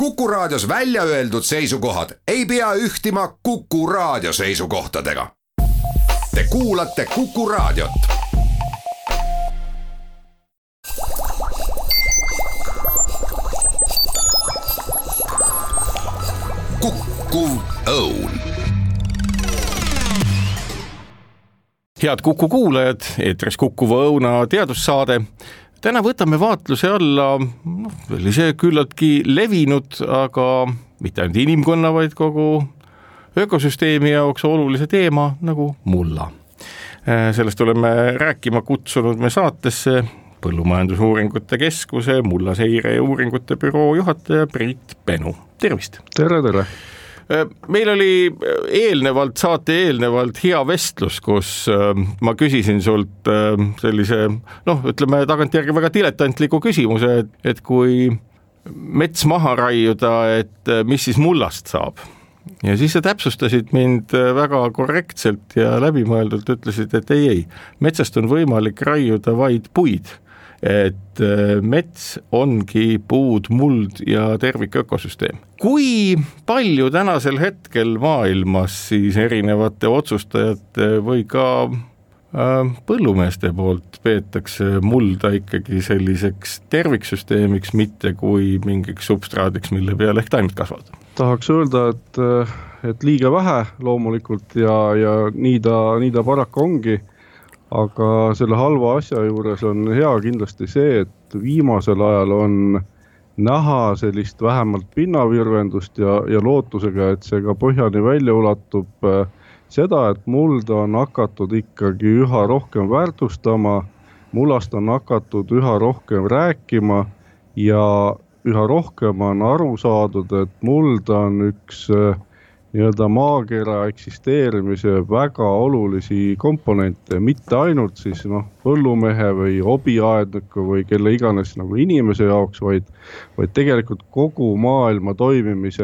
Kuku Raadios välja öeldud seisukohad ei pea ühtima Kuku Raadio seisukohtadega. Te kuulate Kuku Raadiot. Kuku Õun. Head Kuku kuulajad, eetris Kukuva Õuna teadussaade. Täna võtame vaatluse alla sellise küllaltki levinud, aga mitte ainult inimkonna, vaid kogu ökosüsteemi jaoks olulise teema nagu mulla. Sellest oleme rääkima kutsunud me saatesse Põllumajandusuuringute Keskuse mullaseire ja uuringute büroo juhataja Priit Penu. Tervist! Tere, tere! Meil oli saate eelnevalt hea vestlus, kus ma küsisin sult sellise, ütleme tagantjärgi väga diletantliku küsimuse, et kui mets maha raiuda, et mis siis mullast saab. Ja siis sa täpsustasid mind väga korrektselt ja läbimõeldult ütlesid, et ei, metsast on võimalik raiuda vaid puid. Et mets ongi puud, muld ja tervik ökosüsteem. Kui palju tänasel hetkel maailmas siis erinevate otsustajate või ka põllumeeste poolt peetakse mulda ikkagi selliseks terviksüsteemiks, mitte kui mingiks substraadiks, mille peale ehk taimed kasvavad? Tahaks öelda, et liiga vähe loomulikult ja nii ta paraku ongi. Aga selle halva asja juures on hea kindlasti see, et viimasel ajal on näha sellist vähemalt pinnavirvendust ja lootusega, et see ka põhjani välja ulatub seda, et mulda on hakatud ikkagi üha rohkem väärtustama, mullast on hakatud üha rohkem rääkima ja üha rohkem on aru saadud, et mulda on üks nii-öelda maakera eksisteerimise väga olulisi komponente, mitte ainult siis põllumehe või hobiaedniku või kelle iganes nagu inimese jaoks, vaid tegelikult kogu maailma toimimise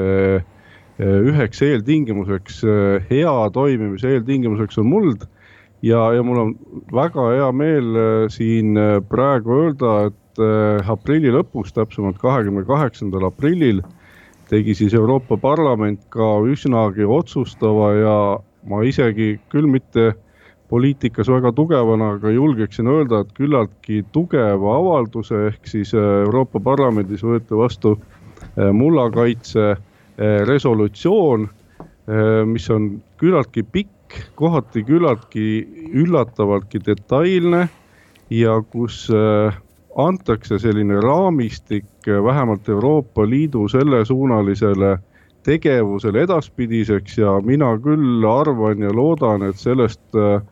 üheks eeltingimuseks, hea toimimise eeltingimuseks on muld ja mul on väga hea meel siin praegu öelda, et aprilli lõpus, täpsemalt 28. aprillil tegi siis Euroopa Parlament ka üsnagi otsustava ja ma isegi küll mitte poliitikas väga tugevana, aga julgeksin öelda, et küllaltki tugeva avalduse ehk siis Euroopa Parlamendis võeti vastu mullakaitse resolutsioon, mis on küllaltki pikk, kohati küllaltki üllatavaltki detailne ja kus antakse selline raamistik vähemalt Euroopa Liidu selle suunalisele tegevusele edaspidiseks ja mina küll arvan ja loodan, et sellest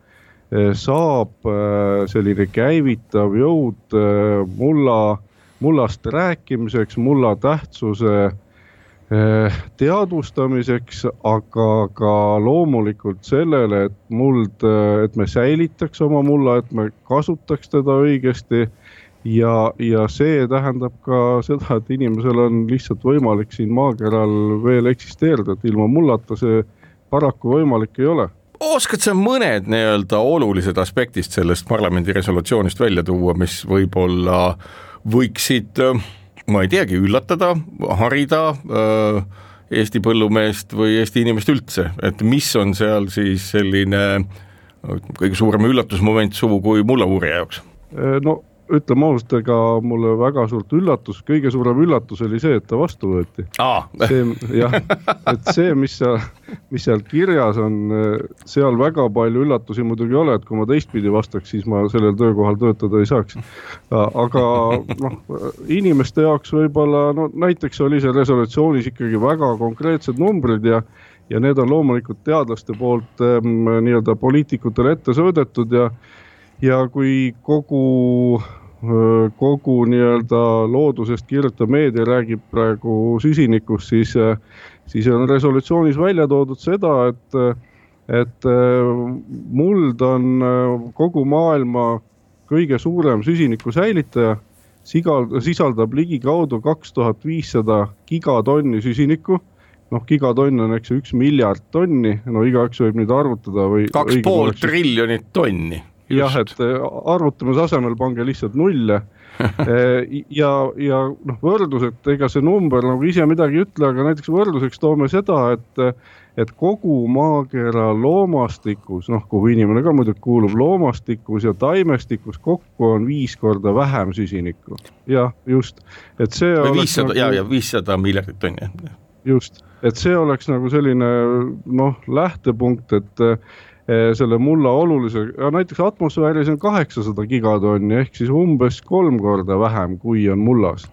saab selline käivitav jõud mullast rääkimiseks, mulla tähtsuse teadvustamiseks, aga ka loomulikult sellele, et me säilitaks oma mulla, et me kasutaks teda õigesti. Ja see tähendab ka seda, et inimesel on lihtsalt võimalik siin maakeral veel eksisteerida, et ilma mullata see paraku võimalik ei ole. Oskad sa mõned olulised aspektist sellest parlamendi resolutsioonist välja tuua, mis võib-olla võiksid, ma ei teagi, üllatada, harida Eesti põllumeest või Eesti inimest üldse, et mis on seal siis selline kõige suurem üllatusmoment suu kui mullavuurija jaoks? Ütleme ausalt, ega mulle väga suurt kõige suurem üllatus oli see, et ta vastu võeti. See, mis seal kirjas on, seal väga palju üllatusi muidugi ole, et kui ma teistpidi vastaks, siis ma sellel töökohal töötada ei saaks. Aga inimeste jaoks võib-olla, näiteks oli see resolutsioonis ikkagi väga konkreetsed numbrid ja need on loomulikult teadlaste poolt nii-öelda poliitikutele ette söödetud ja kui kogu nii-öelda loodusest kirjutav meedia räägib praegu süsinikust, siis on resolutsioonis välja toodud seda, et muld on kogu maailma kõige suurem süsiniku säilitaja, sisaldab ligikaudu 2500 gigatonni süsinikku. Gigatonn on 1 miljard tonni, igaüks võib nüüd arvutada. 2,5 triljonit tonni. Jah, et arvutamise asemel pange lihtsalt nulle ja noh, võrdlused, ega see number nagu ise midagi ei ütle, aga näiteks võrdluseks toome seda, et kogu maakera loomastikus, noh, kuhu inimene ka muidugi kuulub, loomastikus ja taimestikus kokku on 5 korda vähem süsinikku. Jah, just. Et see 500, nagu, ja 500 miljardit tonni. Just, et see oleks nagu selline lähtepunkt, et selle mulla olulise, näiteks atmosfääris on 800 gigatonni, ehk siis umbes 3 korda vähem, kui on mullas.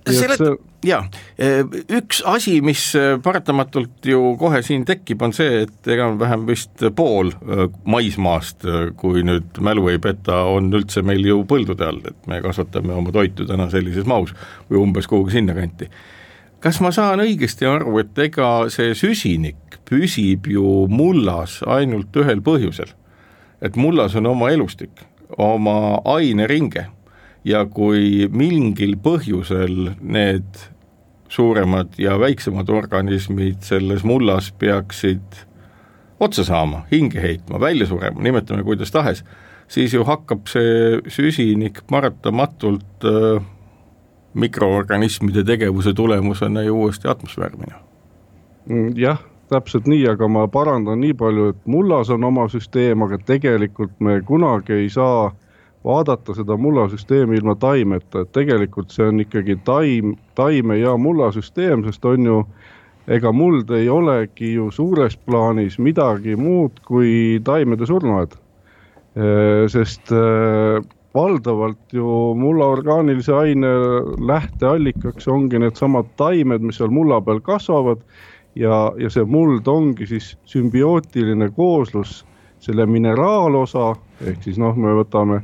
Üks asi, mis paratamatult ju kohe siin tekib, on see, et ega vähem vist pool maismaast, kui nüüd mälu ei peta, on üldse meil ju põldude all, et me kasvatame oma toitu täna sellises mahus või umbes kuhugi sinna kanti. Kas ma saan õigesti aru, et ega see süsinik püsib ju mullas ainult ühel põhjusel, et mullas on oma elustik, oma aineringe ja kui mingil põhjusel need suuremad ja väiksemad organismid selles mullas peaksid otsa saama, hinge heitma, välja surema, nimetame kuidas tahes, siis ju hakkab see süsinik paratamatult mikroorganismide tegevuse tulemusena ju uuesti atmosfääri minna. Jah, täpselt nii, aga ma parandan nii palju, et mullas on oma süsteem, aga tegelikult me kunagi ei saa vaadata seda mullasüsteemi ilma taimeta, et tegelikult see on ikkagi taime ja mullasüsteem, sest on ju, ega muld ei olegi ju suures plaanis midagi muud kui taimede surnuaed, sest valdavalt ju mulla orgaanilise aine lähteallikaks ongi need samad taimed, mis seal mulla peal kasvavad ja see muld ongi siis sümbiootiline kooslus selle mineraalosa, ehk siis me võtame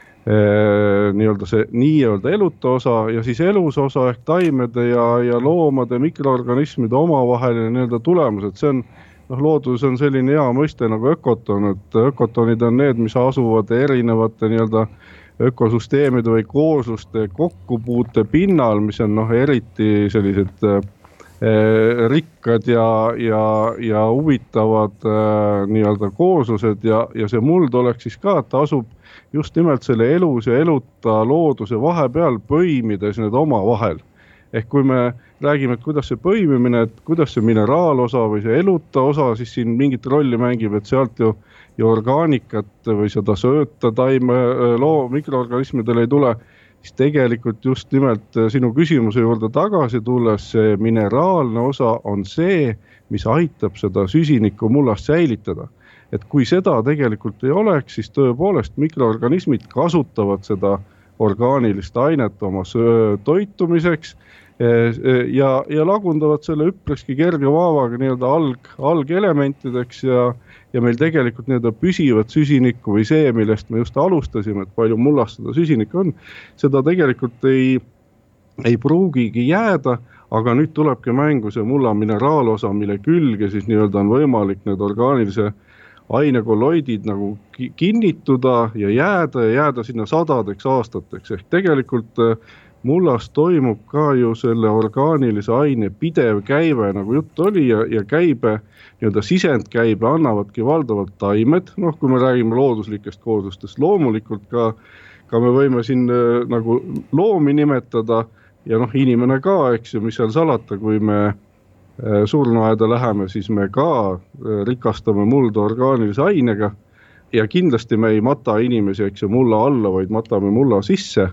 nii-öelda eluta osa ja siis elusosa ehk taimede ja loomade, mikroorganismide omavaheline nii-öelda tulemus, et see on looduses on selline hea mõiste nagu ökoton, et ökotonid on need, mis asuvad erinevate nii-öelda ökosüsteemide või koosluste kokkupuute pinnal, mis on eriti sellised rikkad ja huvitavad nii-öelda kooslused ja see muld oleks siis ka, et ta asub just nimelt selle elus ja eluta looduse vahepeal põimides need oma vahel. Ehk kui me räägime, et kuidas see põimimine, et kuidas see mineraalosa või see eluta osa siis siin mingit rolli mängib, et sealt ju orgaanikat või seda sööta taime mikroorganismidele ei tule, siis tegelikult just nimelt sinu küsimuse juurde tagasi tulles see mineraalne osa on see, mis aitab seda süsinikku mullast säilitada. Et kui seda tegelikult ei oleks, siis tõepoolest mikroorganismid kasutavad seda orgaanilist ainet oma toitumiseks ja lagundavad selle üpriski kerge vaavaga nii-öelda algelementideks ja meil tegelikult nii-öelda püsivat süsinikku või see, millest me just alustasime, et palju mullast seda süsinikku on, seda tegelikult ei pruugigi jääda, aga nüüd tulebki mängu see mulla mineraalosa, mille külge siis nii-öelda on võimalik need orgaanilise ainekolloidid nagu kinnituda ja jääda sinna sadadeks aastateks. Ehk tegelikult mullas toimub ka ju selle orgaanilise aine pidev käive, nagu jutt oli, ja käibe, nii-öelda sisendkäibe annavadki valdavalt taimed, kui me räägime looduslikest kooslustest. Loomulikult ka me võime siin nagu loomi nimetada ja inimene ka, eks ju, mis seal salata, kui me surnuaeda läheme, siis me ka rikastame mulda orgaanilise ainega ja kindlasti me ei mata inimesi, eks ju, mulla alla, vaid matame mulla sisse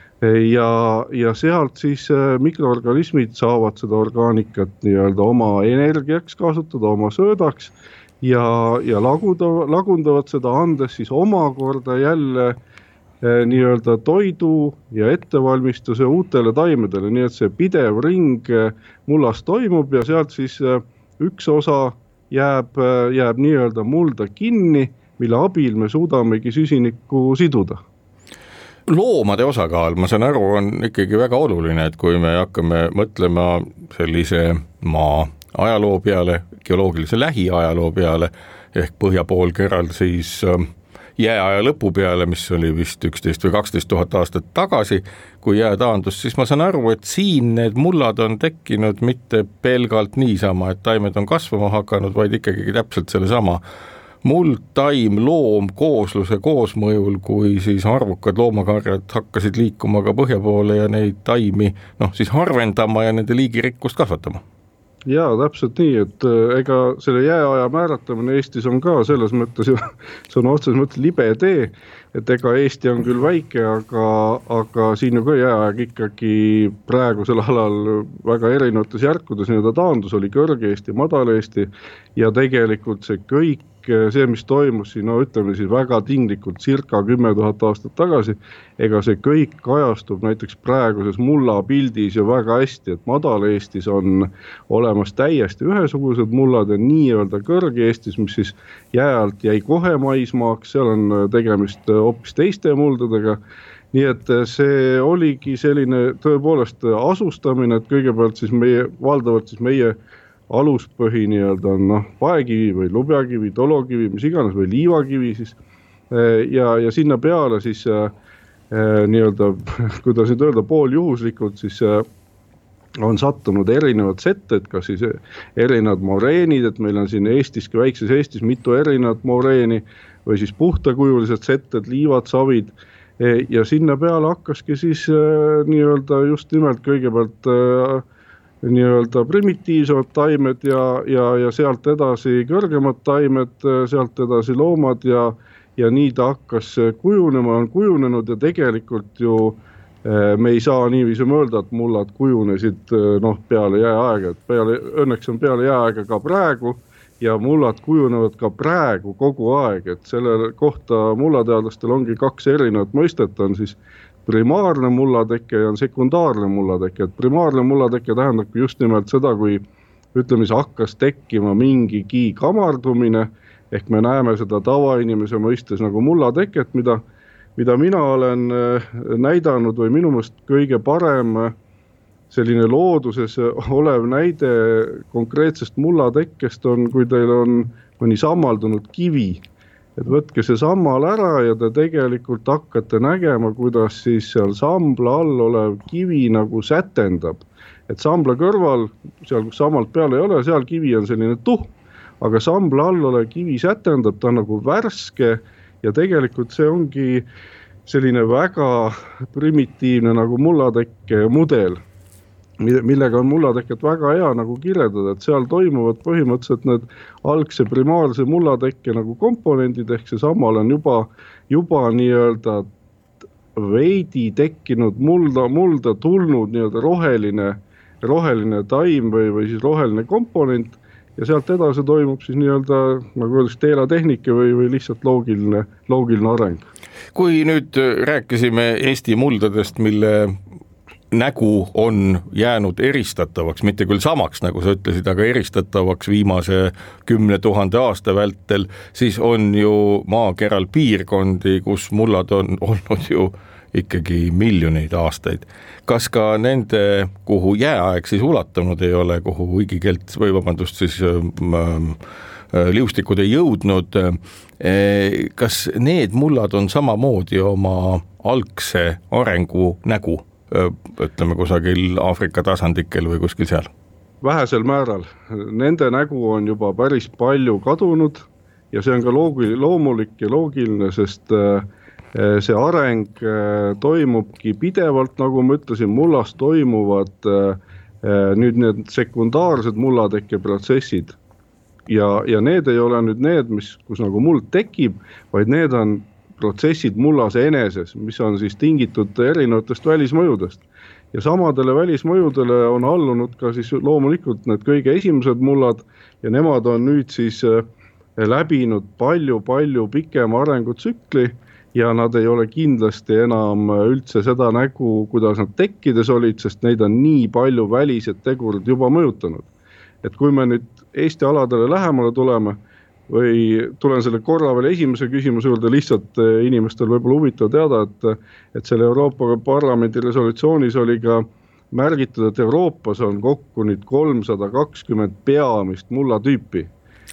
ja sealt siis mikroorganismid saavad seda orgaanikat nii-öelda oma energiaks kasutada, oma söödaks ja lagundavad seda andes siis omakorda jälle nii-öelda toidu ja ettevalmistuse uutele taimedele, nii et see pidev ring mullas toimub ja sealt siis üks osa jääb nii-öelda mulda kinni, mille abil me suudamegi süsinikku siduda. Loomade osakaal, ma saan aru, on ikkagi väga oluline, et kui me hakkame mõtlema sellise maa ajaloo peale, geoloogilise lähiajaloo peale ehk põhjapoolkeral siis jääaja lõpu peale, mis oli vist 11 või 12 000 aastat tagasi, kui jää taandus, siis ma saan aru, et siin need mullad on tekkinud mitte pelgalt niisama, et taimed on kasvama hakanud, vaid ikkagi täpselt selle sama muld, taim, loom koosluse koosmõjul, kui siis arvukad loomakarjad hakkasid liikuma ka põhja poole ja neid taimi siis harvendama ja nende liigirikkust kasvatama. Jaa, täpselt nii, et ega selle jääaja määratlemine Eestis on ka selles mõttes, see on otseses mõttes libe tee, et ega Eesti on küll väike, aga siin ju ka jääaeg ikkagi praegusel alal väga erinevates järkudes nii-öelda taandus, oli kõrge Eesti, madal Eesti ja tegelikult see kõik, see, mis toimus siin, ütleme siis väga tinglikult circa 10 000 aastat tagasi, ega see kõik kajastub näiteks praeguses mulla pildis ju väga hästi, et madal Eestis on olemas täiesti ühesugused mullad ja nii-öelda kõrge Eestis, mis siis jääalt jäi kohe maismaaks, seal on tegemist hoopis teiste muldadega. Nii et see oligi selline tõepoolest asustamine, et kõigepealt siis valdavalt siis meie aluspõhi nii-öelda on paekivi või lubjakivi, tolokivi, mis iganes või liivakivi siis ja sinna peale siis nii-öelda, kuidas nüüd öelda, pooljuhuslikult siis on sattunud erinevad setted, kas siis erinevad moreenid, et meil on siin Eestiski, väikses Eestis mitu erinevat moreeni või siis puhtakujulised setted, liivad, savid ja sinna peale hakkaski siis nii-öelda just nimelt kõigepealt nii-öelda primitiivsemad taimed ja sealt edasi kõrgemad taimed, sealt edasi loomad ja nii ta hakkas kujunema, on kujunenud ja tegelikult ju me ei saa niiviisi mõelda, et mullad kujunesid peale jääaega, et õnneks on peale jääaega ka praegu ja mullad kujunevad ka praegu kogu aeg, et selle kohta mullateadlastel ongi 2 erinevat mõistet, on siis primaarne mullateke ja on sekundaarne mullateke, et primaarne mullateke tähendab just nimelt seda, kui ütleme, hakkas tekkima mingigi kamardumine, ehk me näeme seda tavainimese mõistes nagu mullateket, mida mina olen näidanud või minu mõist kõige parem selline looduses olev näide konkreetsest mullatekkest on, kui teil on mõni sammaldunud kivi. Et võtke see sammal ära ja te tegelikult hakkate nägema, kuidas siis seal sambla all olev kivi nagu sätendab. Et sambla kõrval, seal kus sammalt peal ei ole, seal kivi on selline aga sambla all olev kivi sätendab, ta on nagu värske ja tegelikult see ongi selline väga primitiivne nagu mullatekke mudel, millega on mullateket väga hea nagu kirjeldada, et seal toimuvad põhimõtteliselt need algse primaarse mullatekke nagu komponendid, ehk see sammal on juba nii-öelda veidi tekkinud mulda tulnud nii-öelda roheline taim või siis roheline komponent ja sealt edasi toimub siis nii-öelda nagu öeldakse teelatehnika või lihtsalt loogiline areng. Kui nüüd rääkisime Eesti muldadest, mille nägu on jäänud eristatavaks, mitte küll samaks, nagu sa ütlesid, aga eristatavaks viimase 10 000 aasta vältel, siis on ju maakeral piirkondi, kus mullad on olnud ju ikkagi miljoneid aastaid. Kas ka nende, kuhu jääaeg siis ulatunud ei ole, kuhu uigikelt või vabandust siis liustikud ei jõudnud, kas need mullad on samamoodi oma algse arengu nägu? Ütleme kusagil Aafrika tasandikel või kuskil seal? Vähesel määral. Nende nägu on juba päris palju kadunud ja see on ka loomulik ja loogiline, sest see areng toimubki pidevalt, nagu ma ütlesin, mullas toimuvad nüüd need sekundaarsed mullateke protsessid ja need ei ole nüüd need, kus nagu muld tekib, vaid need on protsessid mullas eneses, mis on siis tingitud erinevatest välismõjudest. Ja samadele välismõjudele on allunud ka siis loomulikult need kõige esimesed mullad ja nemad on nüüd siis läbinud palju pikema arengutsükli ja nad ei ole kindlasti enam üldse seda nägu, kuidas nad tekkides olid, sest neid on nii palju välised tegurid juba mõjutanud. Et kui me nüüd Eesti aladele lähemale tuleme, või tulen selle korra veel esimese küsimuse juurde, lihtsalt inimestel võib-olla huvitav teada, et selle Euroopa Parlamendi resolutsioonis oli ka märgitud, et Euroopas on kokku nüüd 320 peamist mullatüüpi.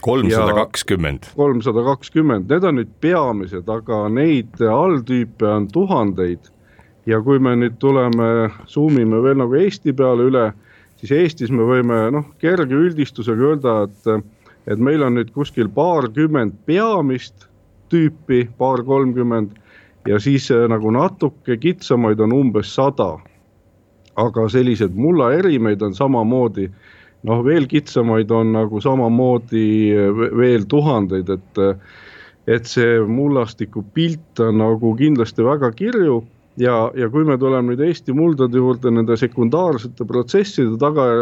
320? 320, need on nüüd peamised, aga neid alltüüpe on tuhandeid. Ja kui me nüüd zoomime veel nagu Eesti peale üle, siis Eestis me võime kerge üldistusega öelda, et et meil on nüüd kuskil paarkümmend peamist tüüpi, 30 ja siis nagu natuke kitsamaid on umbes 100. Aga sellised mulla erimeid on samamoodi, veel kitsamaid on nagu samamoodi veel tuhandeid, et see mullastiku pilt on nagu kindlasti väga kirju ja kui me tuleme nüüd Eesti muldade juurde nende sekundaarsete protsesside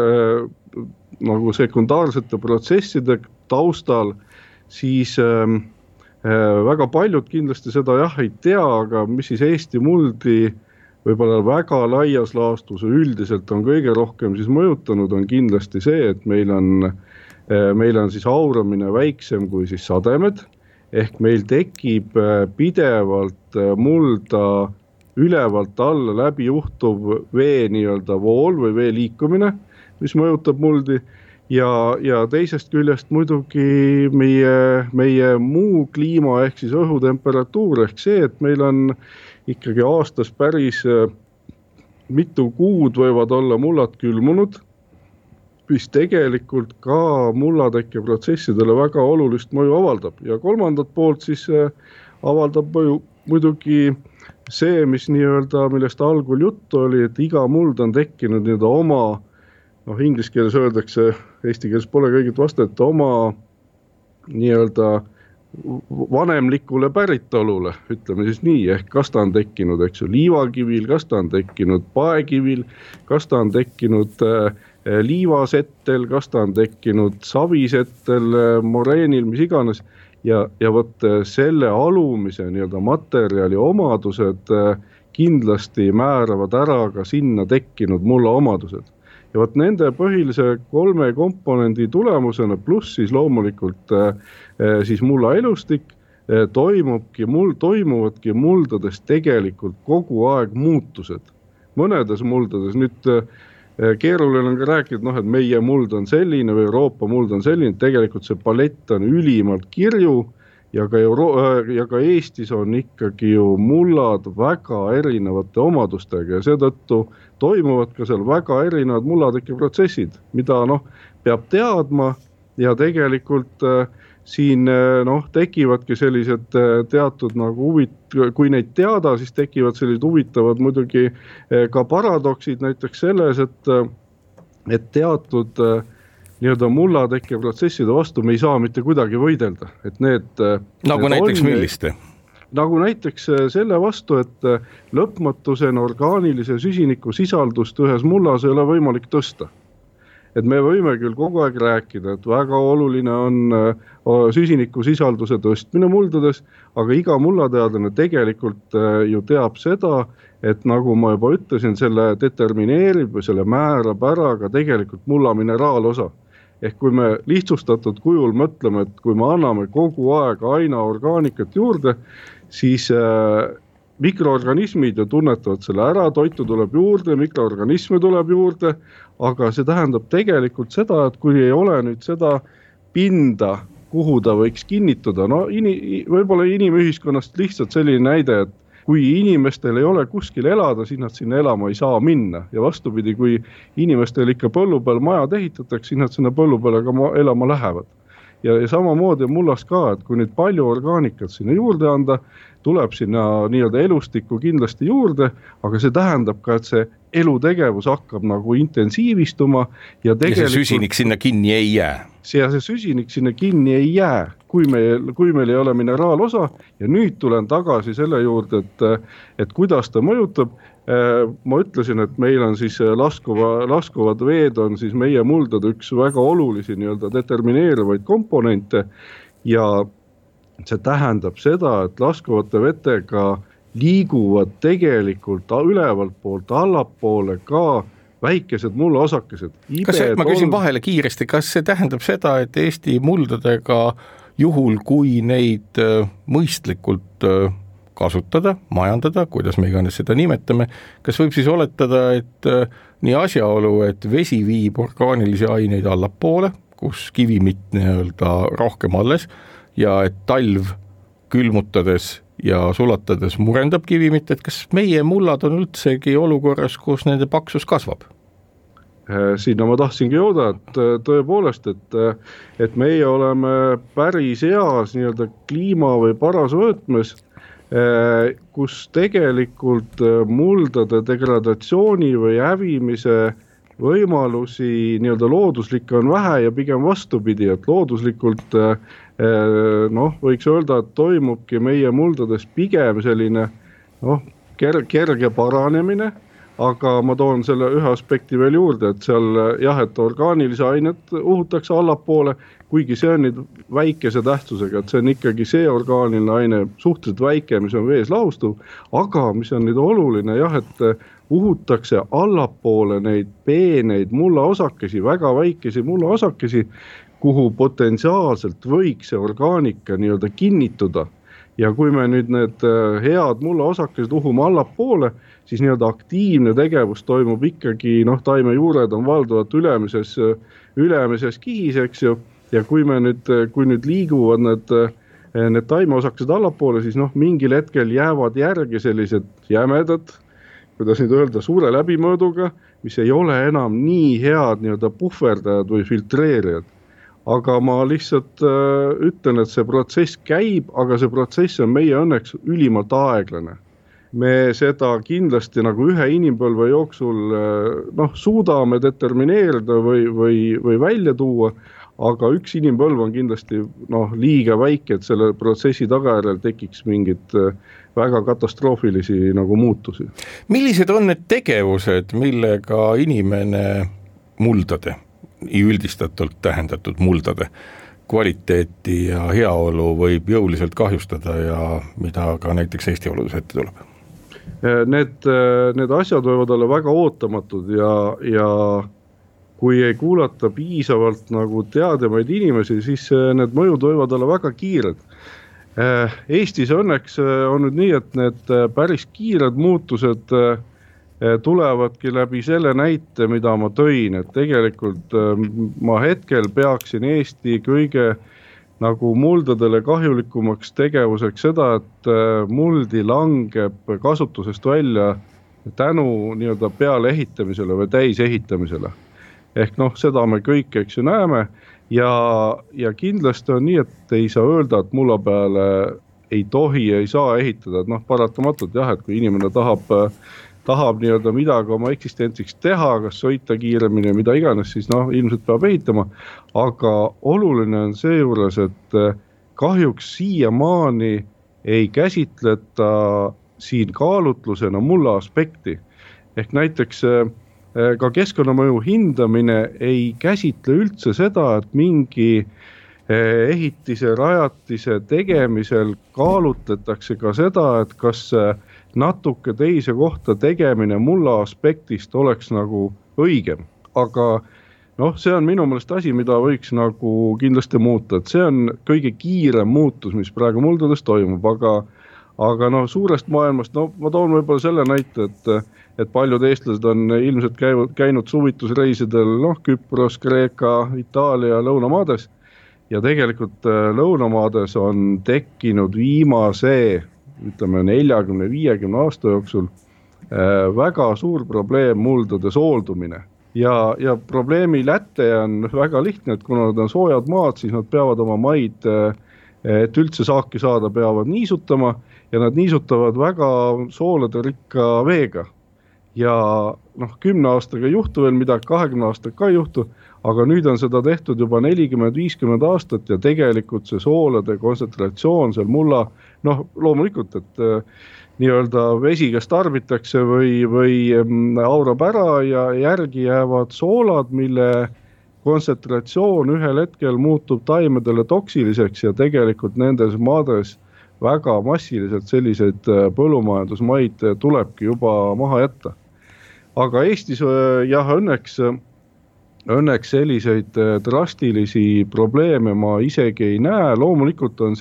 nagu sekundaarsete protsesside taustal, siis väga paljud kindlasti seda ei tea, aga mis siis Eesti muldi võib-olla väga laias laastus üldiselt on kõige rohkem siis mõjutanud, on kindlasti see, et meil on siis auramine väiksem kui siis sademed, ehk meil tekib pidevalt mulda ülevalt alla läbi juhtuv vee nii-öelda vool või vee liikumine, mis mõjutab muldi ja teisest küljest muidugi meie muu kliima ehk siis õhutemperatuur ehk see, et meil on ikkagi aastas päris mitu kuud võivad olla mullad külmunud, mis tegelikult ka mullatekke protsessidele väga olulist mõju avaldab. Ja kolmandat poolt siis avaldab mõju muidugi see, mis nii-öelda, millest algul juttu oli, et iga muld on tekkinud nii-öelda oma, inglise keeles öeldakse, eesti keeles pole kõigit vastet, oma nii-öelda vanemlikule päritolule, ütleme siis nii, ehk kas ta on tekkinud, liivakivil, kas ta on tekkinud paekivil, kas ta on tekkinud liivasettel, kas ta on tekkinud savisettel, moreenil, mis iganes, ja võt selle alumise nii-öelda materjali omadused kindlasti määravad ära ka sinna tekkinud mulla omadused. Ja võt nende põhilise 3 komponendi tulemusena, pluss siis loomulikult siis mulla elustik, toimuvadki muldades tegelikult kogu aeg muutused. Mõnedes muldades, nüüd keeruline on ka rääkida, et meie muld on selline või Euroopa muld on selline, tegelikult see palett on ülimalt kirju ja ka Eestis on ikkagi ju mullad väga erinevate omadustega ja seetõttu toimuvad ka seal väga erinevad mullatekke protsessid, mida peab teadma ja tegelikult siin tekivadki sellised teatud nagu kui neid teada, siis tekivad sellised huvitavad muidugi ka paradoksid näiteks selles, et teatud nii-öelda mullatekke protsesside vastu me ei saa mitte kuidagi võidelda. Et nagu näiteks milliste? Nagu näiteks selle vastu, et lõpmatusena orgaanilise süsiniku sisaldust ühes mullas ei ole võimalik tõsta. Et me võime küll kogu aeg rääkida, et väga oluline on süsiniku sisalduse tõstmine muldades, aga iga mullateadlane tegelikult ju teab seda, et nagu ma juba ütlesin, selle determineerib või selle määrab ära ka tegelikult mulla mineraalosa. Ehk kui me lihtsustatud kujul mõtleme, et kui me anname kogu aeg aina orgaanikat juurde, siis mikroorganismid ju tunnetavad selle ära, toitu tuleb juurde, mikroorganisme tuleb juurde, aga see tähendab tegelikult seda, et kui ei ole nüüd seda pinda, kuhu ta võiks kinnituda, võib-olla inimühiskonnast lihtsalt selline näide, et kui inimestel ei ole kuskil elada, siis nad sinna elama ei saa minna. Ja vastupidi, kui inimestel ikka põllu peal majad ehitatakse, siis nad sinna põllu peale ka elama lähevad. Ja samamoodi mullas ka, et kui nüüd palju orgaanikat sinna juurde anda, tuleb sinna nii-öelda elustikku kindlasti juurde, aga see tähendab ka, et see elutegevus hakkab nagu intensiivistuma. Ja see süsinik sinna kinni ei jää. See süsinik sinna kinni ei jää, kui meil ei ole mineraalosa ja nüüd tulen tagasi selle juurde, et kuidas ta mõjutab. Ma ütlesin, et meil on siis laskuvad veed on siis meie muldade üks väga olulisi nii-öelda determineerivaid komponente ja see tähendab seda, et laskuvate vetega liiguvad tegelikult ülevalt poolt allapoole ka väikesed mullaosakesed. Ma küsin vahele kiiresti, kas see tähendab seda, et Eesti muldadega juhul, kui neid mõistlikult kasutada, majandada, kuidas me iganes seda nimetame, kas võib siis oletada, et nii asjaolu, et vesi viib orgaanilisi aineid allapoole, kus kivimit nii-öelda rohkem alles ja et talv külmutades ja sulatades murendab kivimit, et kas meie mullad on üldsegi olukorras, kus nende paksus kasvab? sinna ma tahtsingi jõuda, et tõepoolest, et meie oleme päris heas nii-öelda kliima või parasvõõtmes, kus tegelikult muldade degradatsiooni või hävimise võimalusi nii-öelda looduslikke on vähe ja pigem vastupidi, et looduslikult võiks öelda, et toimubki meie muldades pigem selline kerge paranemine, aga ma toon selle ühe aspekti veel juurde, et seal jah, et orgaanilise ainet uhutakse allapoole, kuigi see on nüüd väikese tähtsusega, et see on ikkagi see orgaaniline aine suhteliselt väike, mis on vees lahustuv, aga mis on nüüd oluline jah, et uhutakse allapoole neid peeneid mullaosakesi, väga väikesi mullaosakesi, kuhu potentsiaalselt võiks see orgaanika nii-öelda kinnituda. Ja kui me nüüd need head mullaosakesed uhume allapoole, siis nii-öelda aktiivne tegevus toimub ikkagi, taimejuured on valdavalt ülemises kihis, eks ju, ja kui nüüd liiguvad need taimeosakesed allapoole, siis mingil hetkel jäävad järgi sellised jämedad, kuidas nüüd öelda, suure läbimõõduga, mis ei ole enam nii head nii-öelda puhverdajad või filtreerijad. Aga ma lihtsalt ütlen, et see protsess käib, aga see protsess on meie õnneks ülimalt aeglane. Me seda kindlasti nagu ühe inimpõlve jooksul suudame determineerida või välja tuua, aga üks inimpõlv on kindlasti liiga väike, et selle protsessi tagajärjel tekiks mingit väga katastroofilisi nagu muutusi. Millised on need tegevused, millega inimene muldade, üldistatult tähendatud muldade kvaliteeti ja heaolu võib jõuliselt kahjustada ja mida ka näiteks Eesti oludes ette tuleb? Need asjad võivad olla väga ootamatud ja kui ei kuulata piisavalt nagu teadjamaid inimesi, siis need mõjud võivad olla väga kiired. Eestis õnneks on nüüd nii, et need päris kiired muutused tulevadki läbi selle näite, mida ma tõin, et tegelikult ma hetkel peaksin Eesti kõige nagu muldadele kahjulikumaks tegevuseks seda, et muldi langeb kasutusest välja tänu nii-öelda peale ehitamisele või täisehitamisele. Ehk seda me kõik, eks ju, näeme ja kindlasti on nii, et ei saa öelda, et mulla peale ei tohi, ei saa ehitada, et paratamatult jah, et kui inimene tahab nii-öelda midagi oma eksistentsiks teha, kas sõita kiiremini ja mida iganes, siis ilmselt peab ehitama. Aga oluline on seejuures, et kahjuks siiamaani ei käsitleta siin kaalutlusena mulla aspekti. Ehk näiteks ka keskkonnamõju hindamine ei käsitle üldse seda, et mingi ehitise, rajatise tegemisel kaalutletakse ka seda, et kas natuke teise kohta tegemine mulla aspektist oleks nagu õigem. Aga see on minu meelest asi, mida võiks nagu kindlasti muuta, et see on kõige kiirem muutus, mis praegu muldades toimub, aga suurest maailmast, ma toon võib-olla selle näite, et paljud eestlased on ilmselt käinud suvitusreisidel, Küpros, Kreeka, Itaalia, lõunamaades ja tegelikult lõunamaades on tekkinud viimase 40-50 aasta jooksul väga suur probleem muldade sooldumine. Ja probleemi läte on väga lihtne, et kuna nad on soojad maad, siis nad peavad oma maid, et üldse saaki saada, peavad niisutama ja nad niisutavad väga soolade rikka veega. Ja 10 aastaga ei juhtu veel midagi, 20 aastaga ka ei juhtu, aga nüüd on seda tehtud juba 40-50 aastat ja tegelikult see soolade kontsentratsioon seal mulla, loomulikult, et nii-öelda vesi, kes tarbitakse või aurab ära ja järgi jäävad soolad, mille kontsentratsioon ühel hetkel muutub taimedele toksiliseks ja tegelikult nendes maades väga massiliselt selliseid põllumajandusmaid tulebki juba maha jätta. Aga Eestis jah, õnneks selliseid drastilisi probleeme ma isegi ei näe. Loomulikult on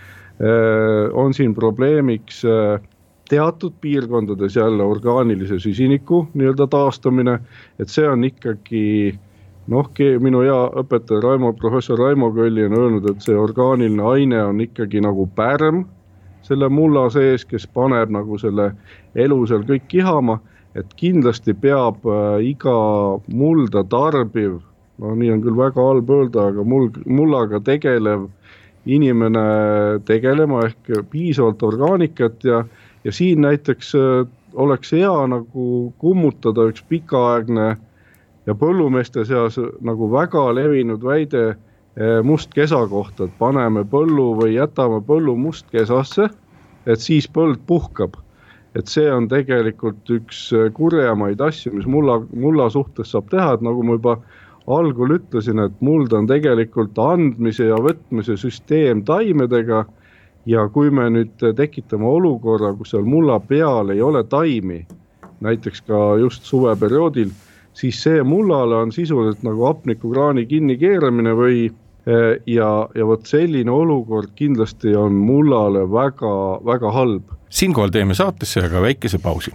siin probleemiks teatud piirkondades jälle orgaanilise süsiniku nii-öelda taastamine, et see on ikkagi, minu hea õpetaja professor Raimo Kölli on öelnud, et see orgaaniline aine on ikkagi nagu pärm selle mulla sees, kes paneb nagu selle elu seal kõik kihama et kindlasti peab iga mulda tarbiv, no nii on küll väga halb öelda, aga mullaga tegelev inimene tegelema ehk piisavalt orgaanikat ja siin näiteks oleks hea nagu kummutada üks pikaaegne ja põllumeeste seas nagu väga levinud väide mustkesa kohta, et paneme põllu või jätame põllu mustkesasse, et siis põld puhkab. Et see on tegelikult üks kurjamaid asju, mis mulla suhtes saab teha, et nagu ma juba algul ütlesin, et muld on tegelikult andmise ja võtmise süsteem taimedega ja kui me nüüd tekitame olukorra, kus seal mulla peal ei ole taimi, näiteks ka just suveperioodil, siis see mullale on sisuliselt nagu hapnikukraani kinni keeramine või ja võt selline olukord kindlasti on mullale väga, väga halb. Siinkohal teeme saatesse aga väikese pausi.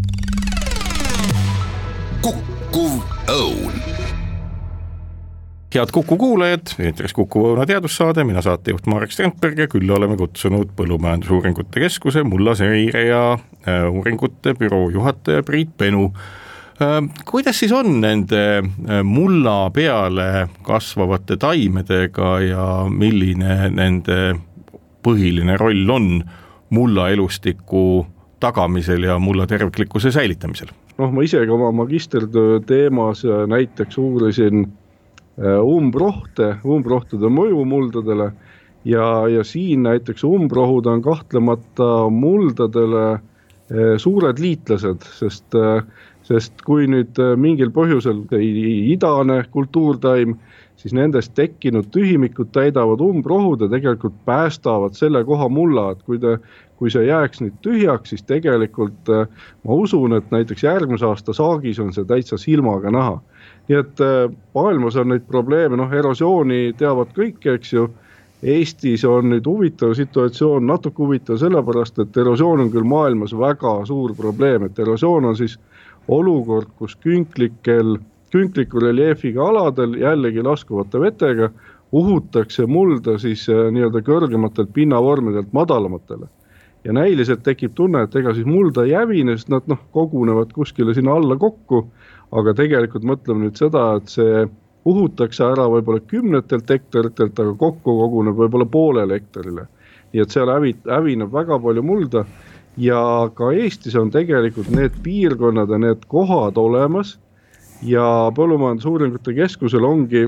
Kukkuv õun. Head Kuku kuulajad, eetris Kuku Õuna teadussaade, mina saatejuht Marek Strandberg ja küll oleme kutsunud Põllumajandusuuringute Keskuse mullaseire ja uuringute büroo juhataja Priit Penu. Kuidas siis on nende mulla peale kasvavate taimedega ja milline nende põhiline roll on mulla elustiku tagamisel ja mulla terviklikkuse säilitamisel? Ma isegi oma magistertöö teemas näiteks uurisin umbrohtude mõju muldadele ja siin näiteks umbrohud on kahtlemata muldadele suured liitlased, sest kui nüüd mingil põhjusel ei idane kultuurtaim, siis nendest tekkinud tühimikud täidavad umbrohud ja tegelikult päästavad selle koha mulla, et kui see jääks nüüd tühjaks, siis tegelikult ma usun, et näiteks järgmise aasta saagis on see täitsa silmaga näha. Nii et maailmas on neid probleeme, erosiooni teavad kõik, eks ju. Eestis on nüüd huvitav situatsioon, natuke huvitav sellepärast, et erosioon on küll maailmas väga suur probleem, et erosioon on siis olukord, kus künkliku reljeefiga aladel jällegi laskuvate vetega uhutakse mulda siis nii-öelda kõrgematelt pinnavormidelt madalamatele. Ja näiliselt tekib tunne, et ega siis mulda ei hävine, sest nad kogunevad kuskile sinna alla kokku, aga tegelikult mõtleme nüüd seda, et see uhutakse ära võib-olla 10 hektaritelt, aga kokku koguneb võib-olla 0,5 hektarile. Nii et seal hävineb väga palju mulda ja ka Eestis on tegelikult need piirkonnad ja need kohad olemas ja Põllumajandusuuringute Keskusel ongi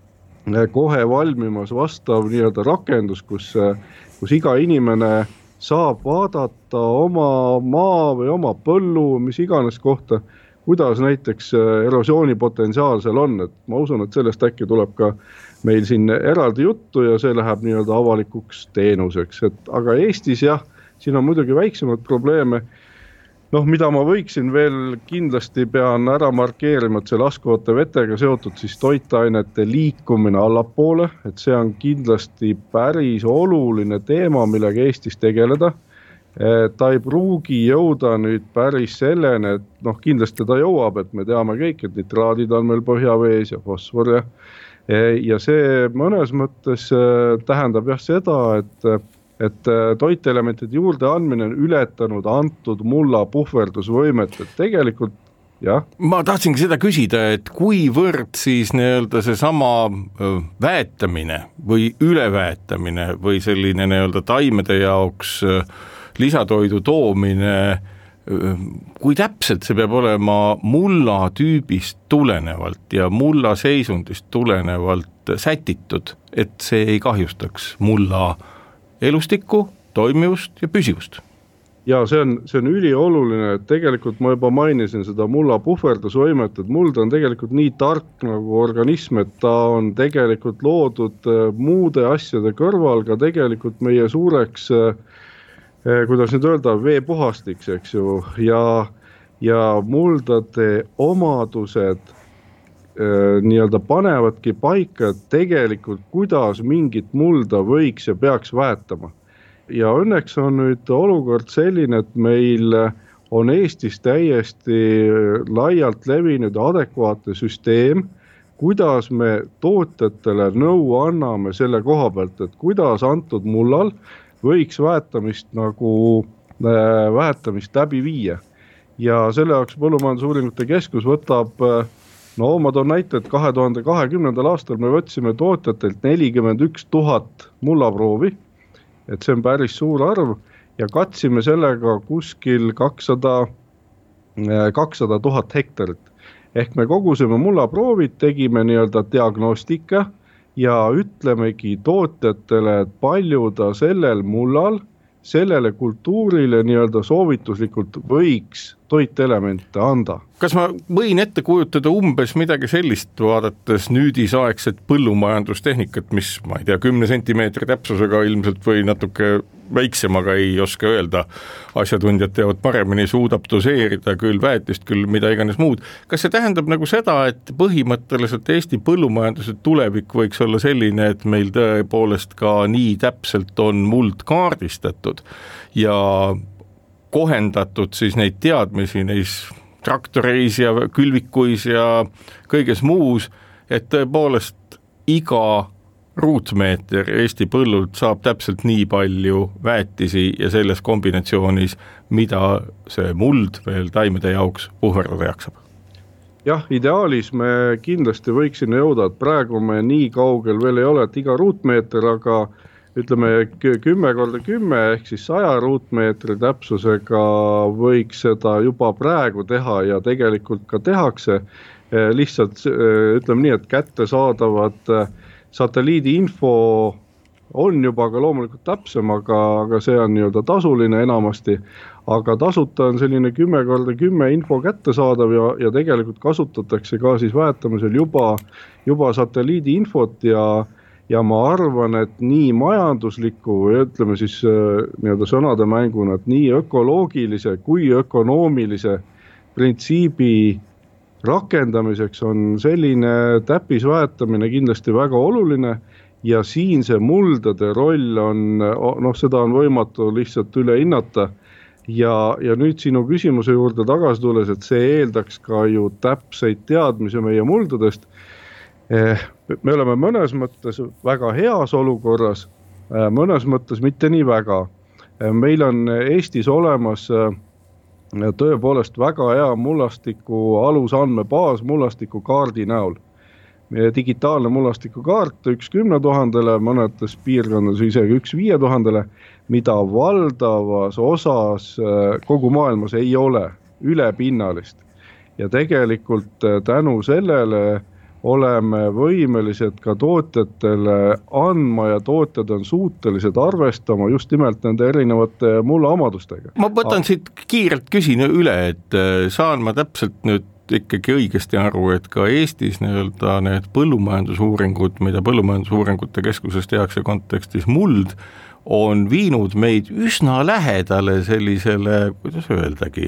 kohe valmimas vastav nii-öelda rakendus, kus iga inimene saab vaadata oma maa või oma põllu, mis iganes kohta, kuidas näiteks erosiooni potentsiaal seal on. Et ma usun, et sellest äkki tuleb ka meil siin eraldi juttu ja see läheb nii-öelda avalikuks teenuseks. Aga Eestis siin on muidugi väiksemad probleeme. Mida ma võiksin veel kindlasti pean ära markeerima, et see laskuvate vetega seotud siis toitainete liikumine allapoole, et see on kindlasti päris oluline teema, millega Eestis tegeleda. Ta ei pruugi jõuda nüüd päris selleni, et kindlasti ta jõuab, et me teame kõik, et nitraadid on meil põhjavees ja fosfor ja see mõnes mõttes tähendab seda, et toitelementide juurde andmine on ületanud antud mulla puhverdusvõimet, et tegelikult Ma tahtsingi seda küsida, et kuivõrd siis nii-öelda see sama väetamine või üleväetamine või selline nii-öelda taimede jaoks lisatoidu toomine, kui täpselt see peab olema mulla tüübist tulenevalt ja mulla seisundist tulenevalt sätitud, et see ei kahjustaks mulla elustikku, toimivust ja püsivust? Ja see on ülioluline, et tegelikult ma juba mainisin seda mulla puhverdusvõimet, et muld on tegelikult nii tark nagu organism, et ta on tegelikult loodud muude asjade kõrval ka tegelikult meie suureks, kuidas nüüd öelda, veepuhastiks, eks ju, ja muldade omadused nii-öelda panevadki paika, et tegelikult kuidas mingit mulda võiks ja peaks väetama. Ja õnneks on nüüd olukord selline, et meil on Eestis täiesti laialt levinud adekvaatne süsteem, kuidas me tootjatele nõu anname selle koha pealt, et kuidas antud mullal võiks väetamist läbi viia. ja selle jaoks Põllumajandusuuringute Keskus võtab, no ma toon näite, et 2020. aastal me võtsime tootjatelt 41 000 mullaproovi, et see on päris suur arv ja katsime sellega kuskil 200 000 hektarit. Ehk me kogusime mullaproovid, tegime nii-öelda diagnostika ja ütlemegi tootjatele, et palju ta sellel mullal, sellele kultuurile nii-öelda soovituslikult võiks toitelemente anda. Kas ma võin ette kujutada umbes midagi sellist, vaadates nüüdisaegset põllumajandustehnikat, mis, ma ei tea, 10 sentimeetri täpsusega ilmselt või natuke väiksemaga ei oska öelda, asjatundjad teavad paremini, suudab doseerida küll väetist, küll mida iganes muud. Kas see tähendab nagu seda, et põhimõtteliselt Eesti põllumajanduse tulevik võiks olla selline, et meil tõepoolest ka nii täpselt on muld kaardistatud ja kohendatud siis neid teadmisi neis traktoreis ja külvikuis ja kõiges muus, et tõepoolest iga ruutmeeter Eesti põllult saab täpselt nii palju väetisi ja selles kombinatsioonis, mida see muld veel taimede jaoks puhverdada jaksab. Jah, ideaalis me kindlasti võiksime jõuda, et praegu me nii kaugel veel ei ole, et iga ruutmeeter, aga ütleme 10x10 ehk siis 100 ruutmeetri täpsusega võiks seda juba praegu teha ja tegelikult ka tehakse. Lihtsalt ütleme nii, et kättesaadavad satelliidi info on juba ka loomulikult täpsem, aga see on nii-öelda tasuline enamasti, aga tasuta on selline 10x10 info kättesaadav ja tegelikult kasutatakse ka siis väetamisel juba satelliidi infot ja ma arvan, et nii majandusliku või ütleme siis nii-öelda sõnade mänguna, et nii ökoloogilise kui ökonoomilise printsiibi rakendamiseks on selline täppisväetamine kindlasti väga oluline ja siin see muldade roll on, seda on võimatu lihtsalt üle hinnata ja nüüd sinu küsimuse juurde tagasi tulles, et see eeldaks ka ju täpseid teadmisi meie muldadest. Me oleme mõnes mõttes väga heas olukorras, mõnes mõttes mitte nii väga. Meil on Eestis olemas tõepoolest väga hea mullastiku alusandmebaas mullastiku kaardi näol. Digitaalne mullastiku kaart 1 10 000, mõnetes piirkondades isegi 1 5000, mida valdavas osas kogu maailmas ei ole ülepinnalist. Ja tegelikult tänu sellele oleme võimelised ka tootjatele andma ja tootjad on suutelised arvestama just nimelt nende erinevate mulla omadustega. Ma võtan siit kiirelt küsin üle, et saan ma täpselt nüüd ikkagi õigesti aru, et ka Eestis nii-öelda need põllumajandusuuringud, mida Põllumajandusuuringute Keskuses tehakse kontekstis muld, on viinud meid üsna lähedale sellisele, kuidas öeldagi,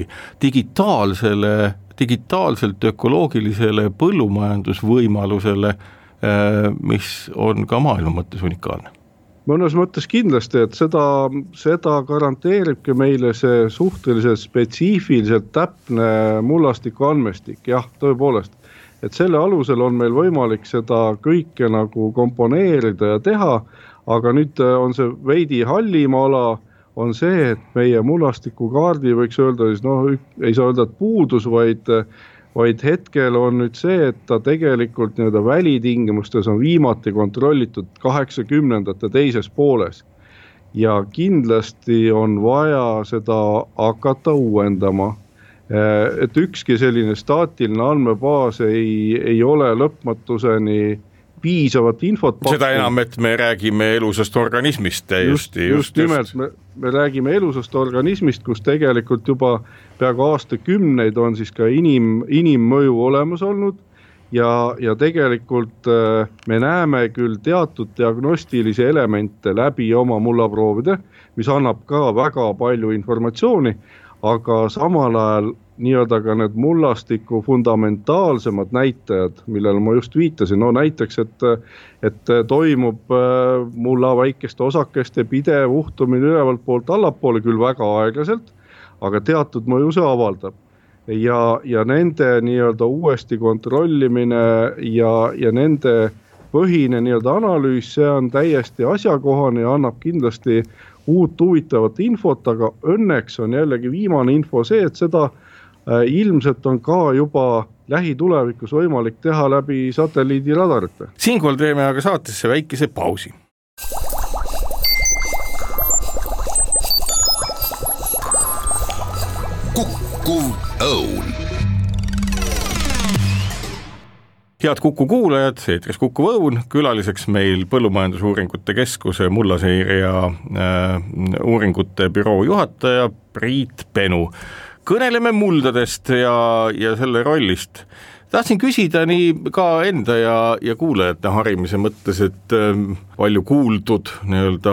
digitaalselt ökoloogilisele põllumajandusvõimalusele, mis on ka maailma mõttes unikaalne. Mõnes mõttes kindlasti, et seda garanteeribki meile see suhteliselt spetsiifiliselt täpne mullastiku andmestik. Jah, tõepoolest, et selle alusel on meil võimalik seda kõike nagu komponeerida ja teha, aga nüüd on see veidi hallim ala, on see, et meie mullastikukaardi võiks öelda, ei saa öelda, et puudus, vaid hetkel on nüüd see, et ta tegelikult nii-öelda välitingimustes on viimati kontrollitud 80ndate teises pooles. Ja kindlasti on vaja seda hakata uuendama. Et ükski selline staatiline andmebaas ei ole lõpmatuseni piisavat infot pakkunud. Seda enam, et me räägime elusast organismist. Just nimelt, me räägime elusast organismist, kus tegelikult juba peaaegu aastakümneid on siis ka inimmõju olemas olnud ja tegelikult me näeme küll teatud diagnostilisi elemente läbi oma mullaproovide, mis annab ka väga palju informatsiooni, aga samal ajal nii-öelda ka need mullastiku fundamentaalsemad näitajad, millele ma just viitasin, näiteks, et toimub mulla väikeste osakeste pidev uhtumine ülevalt poolt allapoole küll väga aeglaselt, aga teatud mõju see avaldab. Ja nende nii-öelda uuesti kontrollimine ja nende põhine nii-öelda analüüs, see on täiesti asjakohane ja annab kindlasti uut huvitavat infot, aga õnneks on jällegi viimane info see, et seda ilmselt on ka juba lähitulevikus võimalik teha läbi satelliidiradarite. Siinkohal teeme aga saatesse väikese pausi. Kukkuv Õun. Head Kuku kuulajad, eetris Kukkuv Õun, külaliseks meil Põllumajandusuuringute Keskuse mullaseire ja uuringute büroo juhataja Priit Penu. Kõneleme muldadest ja selle rollist. Tahtsin küsida nii ka enda ja kuulajate harimise mõttes, et palju kuuldud nii-öelda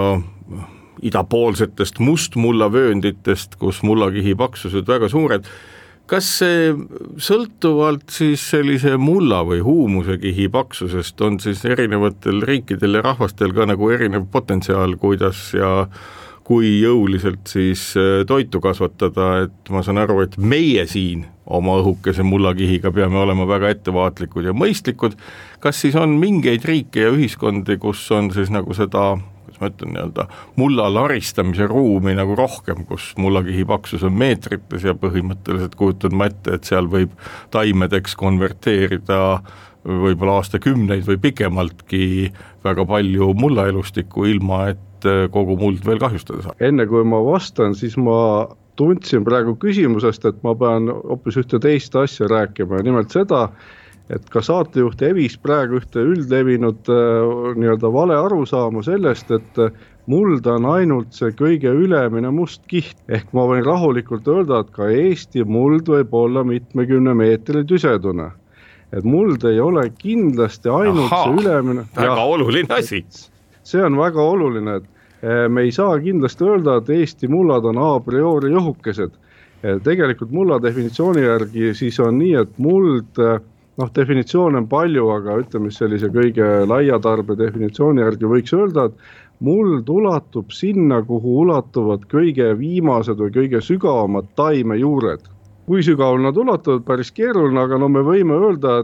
idapoolsetest mustmullavöönditest, kus mullakihi paksused väga suured. Kas see sõltuvalt siis sellise mulla või huumusekihi paksusest on siis erinevatel riikidel ja rahvastel ka nagu erinev potentsiaal, kuidas ja kui jõuliselt siis toitu kasvatada, et ma saan aru, et meie siin oma õhukese mullakihiga peame olema väga ettevaatlikud ja mõistlikud. Kas siis on mingeid riike ja ühiskondi, kus on siis nagu seda, ma ütlen nii-öelda mulla laristamise ruumi nagu rohkem, kus mullakihi paksus on meetrites ja põhimõtteliselt kujutan ma ette, et seal võib taimedeks konverteerida võib-olla aastakümneid või pikemaltki väga palju mullaelustikku, ilma et kogu muld veel kahjustada saab. Enne kui ma vastan, siis ma tundsin praegu küsimusest, et ma pean hoopis ühte teist asja rääkima, nimelt seda, et ka saatejuht Evis praegu ühte üldlevinud nii-öelda vale arusaama sellest, et muld on ainult see kõige ülemine must kiht. Ehk ma võin rahulikult öelda, et ka Eesti muld võib olla mitmekümne meetri tüsedune. Et muld ei ole kindlasti ainult see ülemine. Väga oluline asi. See on väga oluline, et me ei saa kindlasti öelda, et Eesti mullad on a priori õhukesed. Tegelikult mulla definitsiooni järgi siis on nii, et muld definitsioon on palju, aga ütleme sellise kõige laia tarbe definitsiooni järgi võiks öelda, et muld ulatub sinna, kuhu ulatuvad kõige viimased või kõige sügavamad taimejuured. Kui sügaval nad ulatuvad, päris keeruline, aga me võime öelda,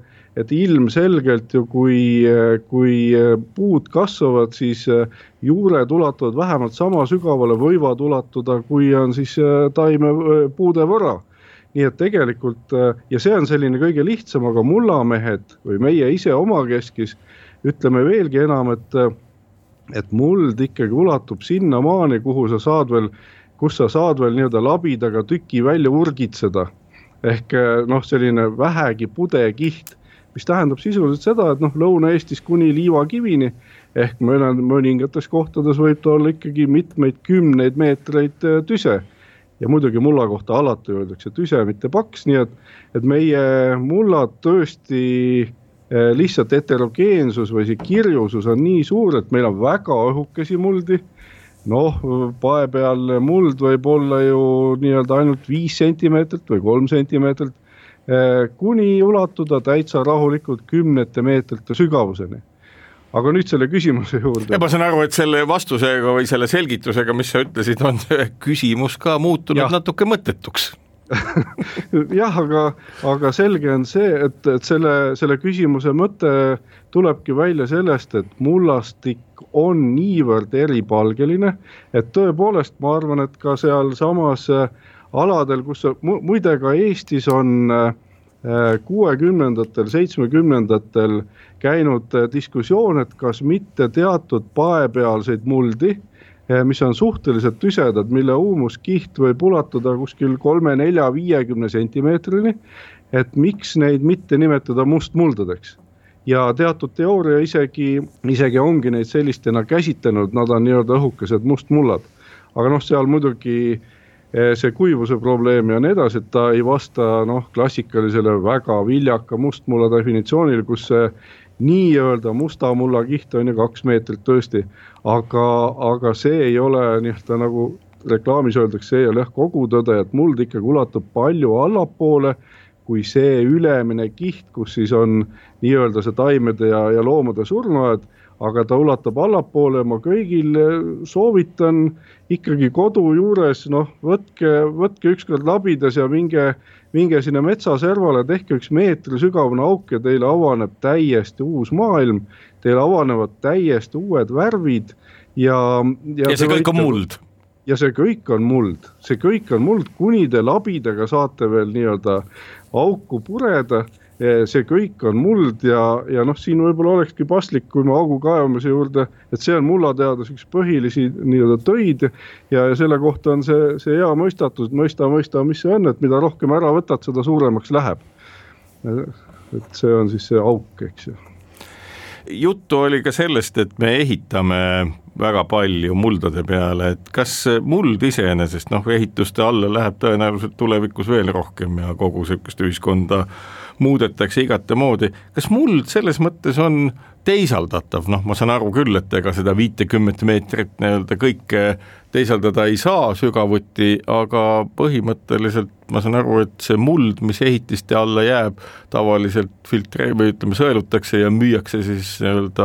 et ilmselgelt ju kui puud kasvavad, siis juured ulatuvad vähemalt sama sügavale, võivad ulatuda, kui on siis taime puude võra. Nii et tegelikult, ja see on selline kõige lihtsam, aga mullamehed või meie ise omakeskis ütleme veelgi enam, et muld ikkagi ulatub sinna maani, kus sa saad veel nii-öelda labidaga tüki välja urgitseda. Ehk selline vähegi pudekiht, mis tähendab sisuliselt seda, et Lõuna-Eestis kuni Liivakivini, ehk mõningates kohtades võib ta olla ikkagi mitmeid kümneid meetreid tüse. Ja muidugi mulla kohta alati öeldakse tüse, mitte paks, nii et meie mullad tõesti lihtsalt heterogeensus või see kirjusus on nii suur, et meil on väga õhukesi muldi. Pae peal muld võib olla ju nii-öelda ainult 5 sentimeetrit või 3 sentimeetrit, kuni ulatuda täitsa rahulikult 10 meetrite sügavuseni. Aga nüüd selle küsimuse juurde. Ja ma saan aru, et selle vastusega või selle selgitusega, mis sa ütlesid, on küsimus ka muutunud natuke mõttetuks. Jah, aga selge on see, et selle küsimuse mõte tulebki välja sellest, et mullastik on niivõrd eripalgeline, et tõepoolest ma arvan, et ka seal samas aladel, kus muide ka Eestis on 60-ndatel, 70-ndatel käinud diskussioon, et kas mitte teatud paepealseid muldi, mis on suhteliselt tüsedad, mille huumuskiht võib ulatuda kuskil 3, 4, 50 sentimeetrini, et miks neid mitte nimetada mustmuldadeks. Ja teatud teooria isegi ongi neid sellistena käsitlenud, nad on nii-öelda õhukesed mustmullad. Aga seal muidugi see kuivuse probleem ja nii edasi, et ta ei vasta klassikalisele väga viljaka mustmulla definitsioonile, kus see nii-öelda musta mulla kiht on 2 meetrit tõesti, aga see ei ole nii-öelda nagu reklaamis öeldakse, see ei ole kogu tõde, et muld ikkagi ulatub palju allapoole, kui see ülemine kiht, kus siis on nii-öelda see taimede ja loomade surnuaed, aga ta ulatab allapoole, ma kõigil soovitan ikkagi kodu juures, võtke ükskord labidas ja minge sinna metsaservale, tehke 1 meetri sügavune auk ja teile avaneb täiesti uus maailm, teile avanevad täiesti uued värvid. Ja see kõik on muld. ja see kõik on muld, kuni te labidega saate veel nii-öelda auku pureda, see kõik on muld ja noh, siin võib-olla olekski paslik, kui me augu kaevamise juurde, et see on mullateadus üks põhilisi nii-öelda töid ja selle kohta on see hea mõistatus, mõista, mis see on, et mida rohkem ära võtad, seda suuremaks läheb. Et see on siis see auk, eks ju. Juttu oli ka sellest, et me ehitame väga palju muldade peale, et kas muld iseenesest, ehituste alla läheb tõenäoliselt tulevikus veel rohkem ja kogu sellist ühiskonda muudetakse igate moodi. Kas muld selles mõttes on teisaldatav? Ma saan aru küll, et ega seda 50 meetrit kõike teisaldada ei saa sügavuti, aga põhimõtteliselt ma saan aru, et see muld, mis ehitiste alla jääb, tavaliselt sõelutakse ja müüakse siis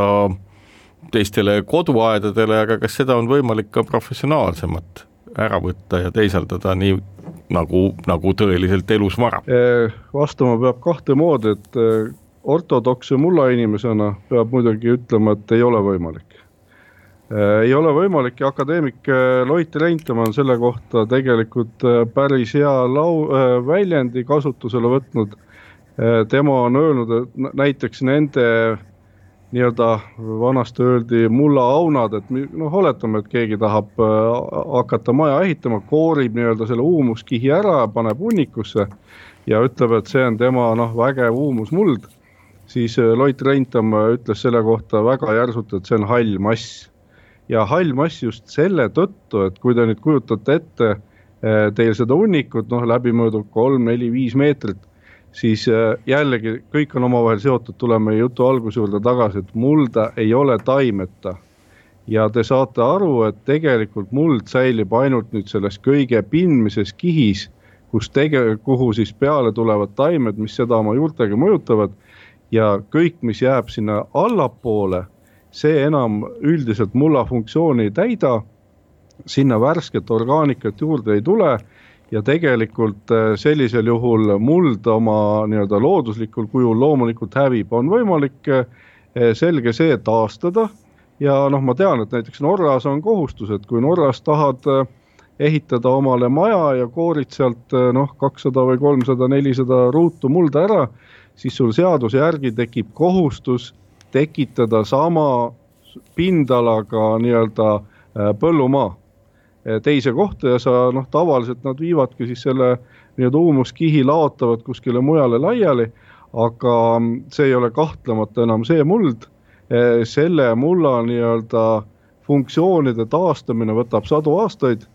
teistele koduaedadele, aga kas seda on võimalik ka professionaalsemat ära võtta ja teisaldada nii nagu tõeliselt elus vara? Vastama peab kahte moodi, et ortodokse mulla inimesena peab muidugi ütlema, et ei ole võimalik. Ei ole võimalik ja akadeemik Loit Reintamaa on selle kohta tegelikult päris hea väljendi kasutusele võtnud. Tema on öelnud, et näiteks nende nii-öelda vanasti öeldi mullaaunad, et oletame, et keegi tahab hakata maja ehitama, koorib nii-öelda selle uumuskihi ära, paneb hunnikusse ja ütleb, et see on tema vägev uumusmuld, siis Loit Reintamaa ütles selle kohta väga järsult, et see on hall mass. Ja hall mass just selle tõttu, et kui te nüüd kujutate ette teil seda hunnikut, läbimöödub 3, 4, 5 meetrit, siis jällegi kõik on omavahel seotud, tuleme jutu alguse juurde tagasi, et mulda ei ole taimeta. Ja te saate aru, et tegelikult muld säilib ainult nüüd selles kõige pindmises kihis, kuhu siis peale tulevad taimed, mis seda oma juurtega mõjutavad ja kõik, mis jääb sinna allapoole, see enam üldiselt mulla funktsiooni ei täida, sinna värsket orgaanikat juurde ei tule ja tegelikult sellisel juhul muld oma nii-öelda looduslikul kujul loomulikult hävib. On võimalik selge see taastada ja ma tean, et näiteks Norras on kohustus, et kui Norras tahad ehitada omale maja ja koorid sealt 200 või 300, 400 ruutu mulda ära, siis sul seaduse järgi tekib kohustus tekitada sama pindalaga nii-öelda põllumaa teise kohta ja sa tavaliselt nad viivadki siis selle nii-öelda uumuskihi laotavad kuskile mujale laiali, aga see ei ole kahtlemata enam see muld. Selle mulla nii-öelda funktsioonide taastamine võtab 100 aastaid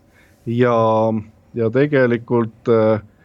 ja tegelikult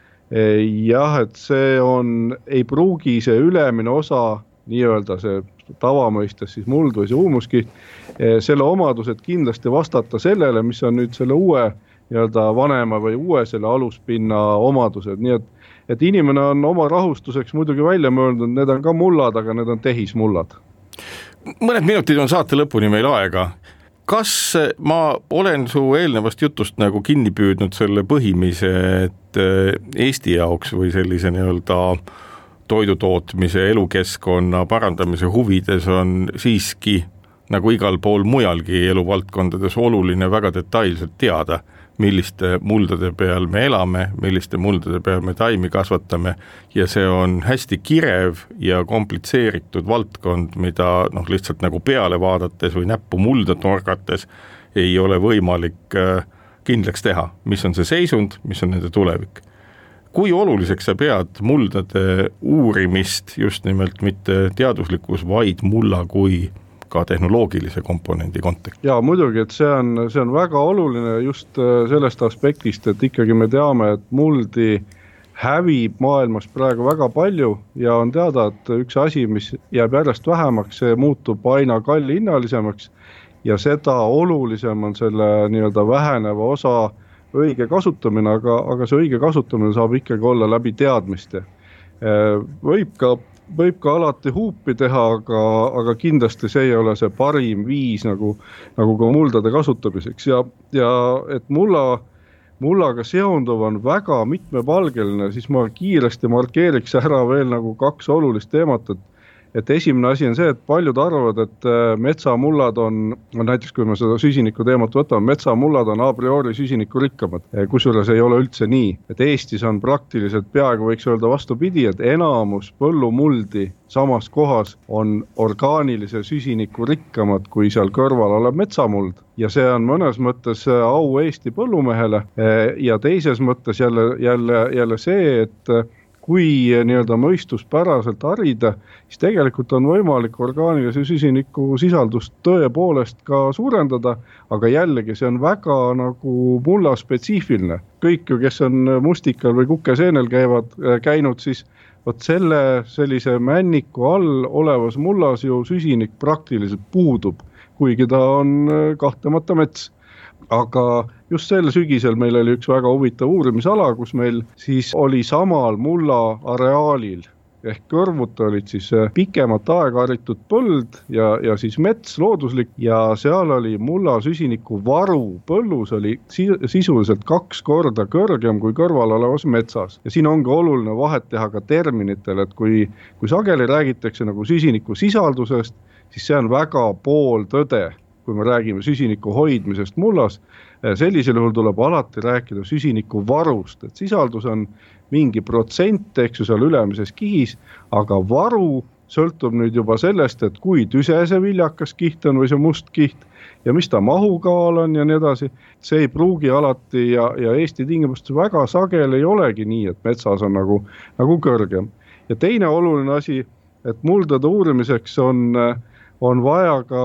jah, et see ei pruugi see ülemine osa nii-öelda see tavamõistes siis muld või see uumuskiht, selle omadused kindlasti vastata sellele, mis on nüüd selle uue nii-öelda vanema või uue selle aluspinna omadused. Nii et inimene on oma rahustuseks muidugi välja mõelnud, need on ka mullad, aga need on tehismullad. Mõned minutid on saate lõpuni meil aega. Kas ma olen su eelnevast jutust kinni püüdnud selle põhimise, et Eesti jaoks või sellise nii-öelda toidutootmise, elukeskkonna parandamise huvides on siiski, nagu igal pool mujalgi eluvaldkondades, oluline väga detailselt teada, milliste muldade peal me elame, milliste muldade peal me taimi kasvatame ja see on hästi kirev ja komplitseeritud valdkond, mida lihtsalt nagu peale vaadates või näppu mulda torgates ei ole võimalik kindlaks teha, mis on see seisund, mis on nende tulevik. Kui oluliseks sa pead muldade uurimist just nimelt mitte teaduslikus, vaid mulla kui ka tehnoloogilise komponendi kontekst? Ja muidugi, et see on väga oluline just sellest aspektist, et ikkagi me teame, et muldi hävib maailmas praegu väga palju ja on teada, et üks asi, mis jääb järjest vähemaks, see muutub aina kallihinnalisemaks ja seda olulisem on selle nii-öelda väheneva osa õige kasutamine, aga see õige kasutamine saab ikkagi olla läbi teadmiste. Võib ka alati huupi teha, aga kindlasti see ei ole see parim viis nagu ka muldade kasutamiseks ja et mullaga seonduv on väga mitmepalgeline, siis ma kiiresti markeeriks ära veel 2 olulist teemat, et esimene asi on see, et paljud arvavad, et metsamullad on näiteks kui me seda süsiniku teemat võtame, metsamullad on a priori süsinikurikkamad, kusjuures ei ole üldse nii, et Eestis on praktiliselt peaaegu võiks öelda vastupidi, et enamus põllumuldi samas kohas on orgaanilise süsinikurikkamad kui seal kõrval olev metsamuld ja see on mõnes mõttes au Eesti põllumehele ja teises mõttes jälle see, et kui nii-öelda mõistuspäraselt harida, siis tegelikult on võimalik orgaanilise süsiniku sisaldust tõepoolest ka suurendada, aga jällegi see on väga nagu mulla spetsiifiline. Kõik ju, kes on mustikal või kukeseenel käinud, siis võt sellise männiku all olevas mullas ju süsinik praktiliselt puudub, kuigi ta on kahtlemata mets. Aga just sel sügisel meil oli üks väga huvitav uurimisala, kus meil siis oli samal mulla areaalil ehk kõrvuti olid siis pikemat aega haritud põld ja siis mets looduslik ja seal oli mulla süsiniku varu põllus oli sisuliselt 2 korda kõrgem kui kõrval olevas metsas. Ja siin ongi oluline vahet teha ka terminitel, et kui sageli räägitakse nagu süsiniku sisaldusest, siis see on väga pooltõde. Kui me räägime süsiniku hoidmisest mullas, sellisel juhul tuleb alati rääkida süsiniku varust, et sisaldus on mingi protsent, eks ju seal ülemises kihis, aga varu sõltub nüüd juba sellest, et kui tüse see viljakas kiht on või see must kiht ja mis ta mahukaal on ja nii edasi. See ei pruugi alati ja Eesti tingimustes väga sageli ei olegi nii, et metsas on nagu kõrgem. Ja teine oluline asi, et muldade uurimiseks on vaja ka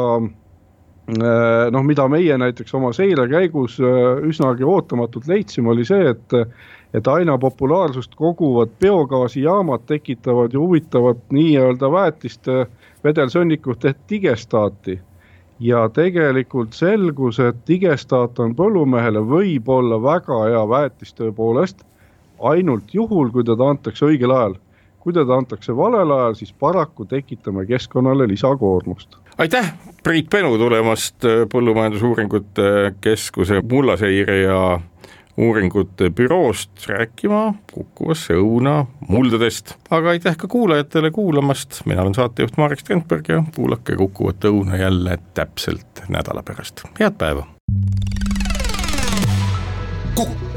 mida meie näiteks oma seire käigus üsnagi ootamatult leidsime, oli see, et aina populaarsust koguvad biogaasijaamad tekitavad ju huvitavat nii-öelda väetiste vedelsõnnikut ehk digestaati. Ja tegelikult selgus, et digestaat on põllumehele võib olla väga hea väetistöö poolest ainult juhul, kui teda antakse õigel ajal. Kui teda antakse valel ajal, siis paraku tekitame keskkonnale lisakoormust. Aitäh, Priit Penu tulemast Põllumajandusuuringute Keskuse mullaseire ja uuringute büroost rääkima kukkuvasse õuna muldadest. Aga aitäh ka kuulajatele kuulamast. Mina olen saatejuht Marek Strandberg ja kuulake kukkuvat õuna jälle täpselt nädala pärast. Head päeva! Kukk!